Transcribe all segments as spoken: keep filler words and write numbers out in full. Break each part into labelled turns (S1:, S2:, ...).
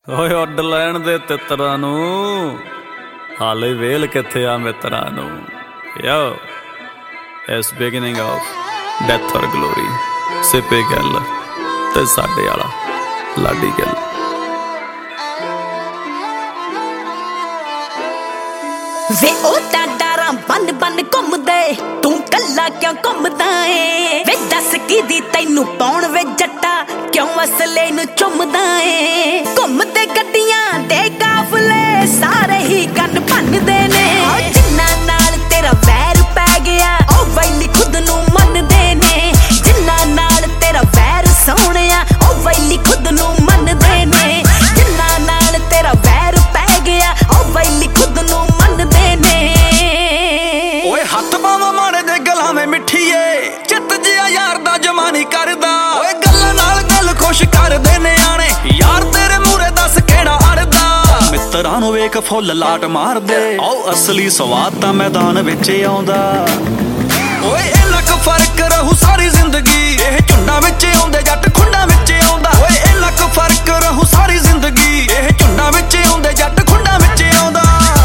S1: ਓਏ ਉੱਡ ਲੈਣ ਦੇ ਤਿੱਤਰਾਂ ਨੂੰ, ਹਾਲੇ ਵੇਲ ਕਿੱਥੇ ਆ ਮਿੱਤਰਾਂ ਨੂੰ। Yo is beginning of death ਔਰ ਗਲੋਰੀ, ਸਿੱਪੇ ਗਿੱਲ ਤੇ ਸਾਡੇ ਵਾਲਾ ਲਾਡੀ ਗਿੱਲ।
S2: ਵੇ ਉਹ ਤਾਂ ਡਾਰਾਂ ਬੰਨ ਬੰਨ ਘੁੰਮਦੇ, ਤੂੰ ਕੱਲਾ ਕਿਉਂ ਘੁੰਮਦਾ ਏ? ਵੇ ਦੱਸ ਕਿਦੀ ਤੈਨੂੰ ਪਾਉਣ ਵੇ ਜੱਟਾ, ਕਿਉਂ ਅਸਲੇ ਨੂੰ ਚੁੰਮਦਾ ਏ? ਘੁੰਮਦੇ ਗੱਡੀਆਂ ਦੇ ਕਾਫਲੇ ਸਾਰੇ ਹੀ ਕੰਨ ਭੰਨਦੇ ਨੇ। ਜਿੰਨਾ ਨਾਲ ਤੇਰਾ ਵੈਰ ਪੈ ਗਿਆ ਉਹ ਵੈਲੀ ਖੁਦ ਨੂੰ ਮੰਨਦੇ ਨੇ। ਜਿੰਨਾ ਨਾਲ ਤੇਰਾ ਵੈਰ ਸੋਹਣਿਆ ਉਹ ਵੈਲੀ ਖੁਦ ਨੂੰ ਮੰਨਦੇ ਨੇ। ਜਿੰਨਾ ਨਾਲ ਤੇਰਾ ਵੈਰ ਪੈ ਗਿਆ ਉਹ ਵੈਲੀ ਖੁਦ ਨੂੰ ਮੰਨਦੇ ਨੇ।
S3: ਓਏ ਹੱਥ ਬਾਵਾਂ ਮਾਰੇ ਦੇ ਗਲਾਂ ਵਿੱਚ ਮਿੱਠੀਏ, ਚਿੱਤ ਜਿਹਾ ਯਾਰ ਦਾ ਜਮਾ ਨਹੀਂ ਕਰਦਾ। ਓਏ ਗੱਲਾਂ ਨਾਲ ਗੱਲ ਖੁਸ਼ ਕਰਦੇ ਨਿਆਣੇ, ਯਾਰ ਤੇਰੇ ਮੂਰੇ ਦੱਸ ਕਿਹੜਾ ਅੜਦਾ। ਮਿੱਤਰਾਂ ਨੂੰ ਵੇਖ ਫੁੱਲ ਲਾਟ ਮਾਰਦੇ, ਆਓ ਅਸਲੀ ਸਵਾਦ ਤਾਂ ਮੈਦਾਨ ਵਿੱਚ ਆਉਂਦਾ। ਓਏ ਇੰਨਾ ਕੁ ਫਰਕ ਰਹੂ ਸਾਰੀ ਜ਼ਿੰਦਗੀ, ਇਹ ਝੁੰਡਾਂ ਵਿੱਚ ਆਉਂਦੇ ਜੱਟ ਖੁੰਡਾਂ ਵਿੱਚ ਆਉਂਦਾ। ਓਏ ਇੰਨਾ ਕੁ ਫਰਕ ਰਹੂ ਸਾਰੀ ਜ਼ਿੰਦਗੀ, ਇਹ ਝੁੰਡਾਂ ਵਿੱਚ ਆਉਂਦੇ ਜੱਟ ਖੁੰਡਾਂ ਵਿੱਚ ਆਉਂਦਾ।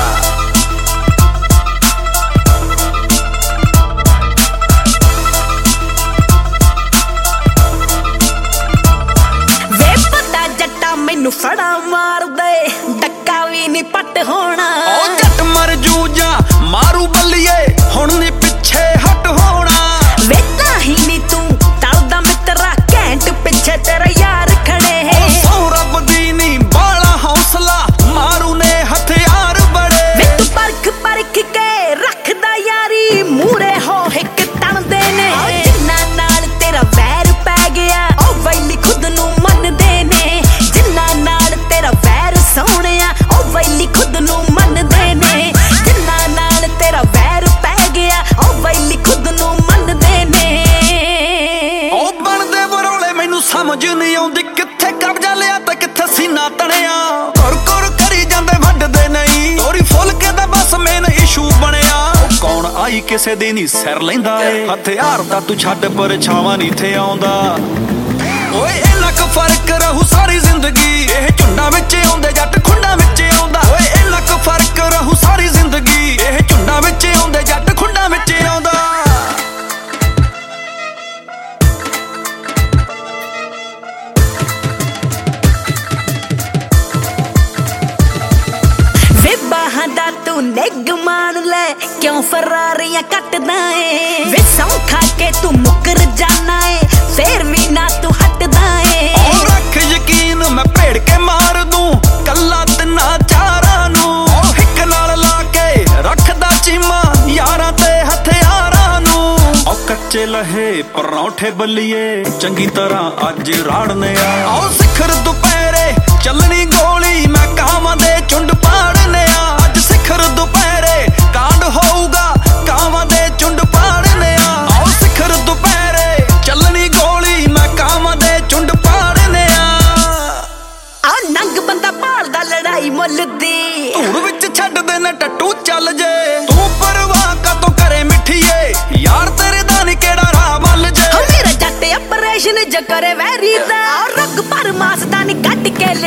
S2: ਮੈਨੂੰ ਫੜਾ ਮਾਰਦੇ ਡੱਕਾ ਵੀ ਨੀ ਪੱਟ ਹੋਣਾ।
S3: ਉਹ ਜੱਟ ਮਰ ਜੂ ਜਾਂ ਮਾਰੂ ਬੱਲੀਏ, ਹੁਣ ਨੀ ਪਿੱਛੇ ਹਟ ਹੋਣਾ।
S2: ਵੇ ਤਾਂ ਹੀ ਨੀ ਤੂੰ ਟਲਦਾ ਮਿੱਤਰਾ, ਘੈਂਟ ਪਿੱਛੇ ਤੇਰਾ ਯਾਰ ਖੜੇ।
S3: ਸੌ ਰੱਬ ਦੀ ਨੀ ਬਾਲਾ ਹੌਸਲਾ, ਮਾਰੂ ਨੇ ਹਥਿਆਰ ਬੜੇ।
S2: ਵੇ ਤੂੰ ਪਰਖ ਪਰਖ ਕੇ ਰੱਖਦਾ ਯਾਰੀ, ਮੂਰੇ ਹੋ ਹਿੱਕ ਤਣਦੇ ਨੇ। ਜਿੰਨਾ ਨਾਲ ਤੇਰਾ ਵੈਰ ਪੈ ਗਿਆ ਉਹ ਵੈਲੀ ਖੁਦ ਨੂੰ ਮੰਨਦੇ ਨੇ। ਜਿੰਨਾ ਨਾਲ ਤੇਰਾ ਵੈਰ ਸੋਹਣਿਆ ਉਹ ਵੈਲੀ ਖੁਦ ਨੂੰ ਮੰਨਦੇ ਨੇ। ਜਿੰਨਾ ਨਾਲ ਤੇਰਾ ਵੈਰ ਪੈ ਗਿਆ ਉਹ ਵੈਲੀ ਖੁਦ ਨੂੰ ਮੰਨਦੇ ਨੇ।
S3: ਉਹ ਬਣਦੇ ਬਰੋਲੇ ਮੈਨੂੰ ਸਮਝ ਨਹੀਂ ਆਉਂਦੀ, ਕਿੱਥੇ ਕਬਜ਼ਾ ਲਿਆ ਤੇ ਕਿੱਥੇ ਸੀਨਾ ਤਣਿਆ। ਕੁਰ ਕੁਰ ਕਰੀ ਜਾਂਦੇ ਵੱਢਦੇ ਨਹੀਂ, ਤੋਰੀ ਫੁੱਲ ਕੇ ਤਾਂ ਬਸ ਮੇਨ ਇਸ਼ੂ ਬਣਿਆ। ਉਹ ਕੌਣ ਆਈ ਕਿਸੇ ਦੀ ਨੀ ਸਿਰ ਲੈਂਦਾ ਏ, ਹਥਿਆਰ ਦਾ ਤੂੰ ਛੱਡ ਪਰਛਾਵਾਂ ਨੀ ਥੇ ਆਉਂਦਾ। ਓਏ ਇੰਨਾ ਕੁ ਫਰਕ ਰਹੂ ਸਾਰੀ ਜ਼ਿੰਦਗੀ, ਇਹ ਝੁੰਡਾਂ ਵਿੱਚ ਆਉਂਦੇ ਜੱਟ ਖੁੰਡਾਂ ਵਿੱਚ ਆਉਂਦਾ। ਓਏ ਇੰਨਾ ਕੁ ਫਰਕ ਰਹੂ ਸਾਰੀ ਜ਼ਿੰਦਗੀ, ਇਹ ਝੁੰਡਾਂ ਵਿੱਚ ਆਉਂਦੇ ਜੱਟ ਖੁੰਡਾਂ ਵਿੱਚ ਆਉਂਦਾ।
S2: ਵੇ ਬਾਹਾਂ ਦਾ ਤੂੰ ਨਿੱਘ ਮਾਣ ਲੈ, ਕਿਉਂ ਫਰਾਰੀਆਂ ਕੱਟਦਾ ਏ? ਵੇ ਸੌਂ ਖਾ ਕੇ ਤੂੰ ਮੁੱਕਰ ਜਾਣਾ ਏ, ਫੇਰ ਵੀ ਨਾ ਤੂੰ ਹਟਦਾ ਏ।
S3: ਉਹ ਰੱਖ ਯਕੀਨ ਮੈਂ ਭੇੜ ਕੇ ਮਾਰ ਦੂੰ ਕੱਲਾ ਤਿੰਨਾਂ ਚਾਰਾਂ ਨੂੰ। ਉਹ ਹਿੱਕ ਨਾਲ ਲਾ ਕੇ ਰੱਖਦਾ ਚੀਮਾ ਯਾਰਾਂ ਤੇ ਹਥਿਆਰਾਂ ਨੂੰ। ਉਹ ਕੱਚੇ ਲਹੇ ਪਰੌਂਠੇ ਬੱਲੀਏ, ਚੰਗੀ ਤਰ੍ਹਾਂ ਅੱਜ ਰਾੜਨੇ ਆ। ਉਹ ਸਿਖਰ ਦੁਪਹਿਰੇ ਚੱਲਣੀ ਗੋਲੀ, ਮੈਂ ਕਾਵਾਂ ਦੇ ਝੁੰਡ ਪਾੜਨੇ ਆ। ਅੱਜ ਸਿਖਰ ਦੁਪਹਿਰੇ ਕਾਂਡ ਹੋਊਗਾ, ਕਾਵਾਂ ਦੇ ਝੁੰਡ ਪਾੜਨੇ ਆ। ਉਹ ਸਿਖਰ ਦੁਪਹਿਰੇ ਚੱਲਣੀ ਗੋਲੀ, ਮੈਂ ਕਾਵਾਂ ਦੇ ਝੁੰਡ ਪਾੜਨੇ ਆ।
S2: ਆ ਨੰਗ ਬੰਦਾ ਭਾਲਦਾ ਲੜਾਈ ਮੁੱਲ ਦੀ,
S3: ਧੂੜ ਵਿੱਚ ਛੱਡਦੇ ਨੇ ਟੱਟੂ ਚੱਲ ਜੇ। ਤੂੰ ਪਰਵਾਹ ਕਾਤੋਂ ਕਰੇ ਮਿੱਠੀਏ, ਯਾਰ ਤੇਰੇ ਦਾ ਨੀ ਕਿਹੜਾ ਰਾਹ ਮੱਲ ਜੇ।
S2: ਮੇਰਾ ਜੱਟ ਆਪਰੇਸ਼ਨ ਜ ਕਰੇ ਵੈਰੀ ਦਾ, ਰੁੱਗ ਪਰ ਮਾਸ ਦਾ ਨੀ ਕੱਢ ਕੇ